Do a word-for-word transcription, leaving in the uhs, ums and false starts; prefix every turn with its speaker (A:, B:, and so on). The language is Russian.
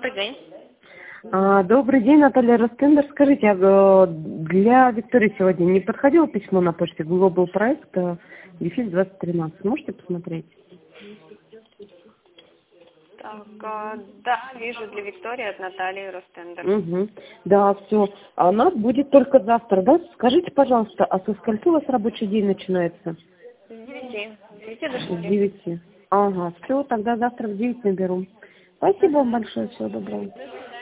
A: Добрый день.
B: А, добрый день, Наталья Ростендер. Скажите, а, для Виктории сегодня не подходило письмо на почте Global проект дефис двадцать тринадцать? Можете посмотреть?
A: Так, а, да, вижу для Виктории от Натальи Ростендер.
B: Угу. Да, все. Она будет только завтра, да? Скажите, пожалуйста, а со скольки у вас рабочий день начинается?
A: С девяти. С девяти до
B: С
A: шести.
B: девяти. Ага, все, тогда завтра в девять наберу. Спасибо вам большое, всего доброго.